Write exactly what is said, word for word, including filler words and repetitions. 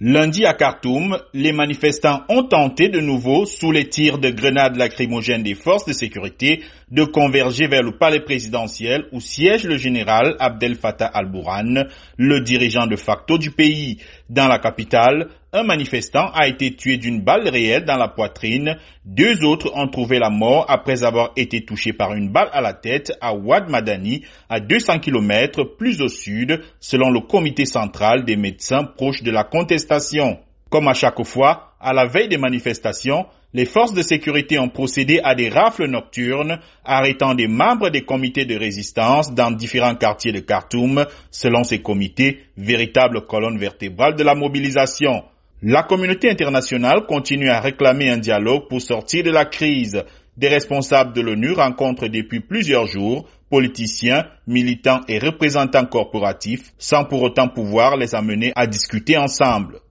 Lundi à Khartoum, les manifestants ont tenté de nouveau, sous les tirs de grenades lacrymogènes des forces de sécurité, de converger vers le palais présidentiel où siège le général Abdel Fattah al-Burhan, le dirigeant de facto du pays. Dans la capitale, un manifestant a été tué d'une balle réelle dans la poitrine. Deux autres ont trouvé la mort après avoir été touchés par une balle à la tête à Ouad Madani, à deux cents kilomètres plus au sud, selon le comité central des médecins proches de la contestation. Comme à chaque fois, à la veille des manifestations, les forces de sécurité ont procédé à des rafles nocturnes, arrêtant des membres des comités de résistance dans différents quartiers de Khartoum, selon ces comités, véritables colonnes vertébrales de la mobilisation. La communauté internationale continue à réclamer un dialogue pour sortir de la crise. Des responsables de l'ONU rencontrent depuis plusieurs jours politiciens, militants et représentants corporatifs, sans pour autant pouvoir les amener à discuter ensemble.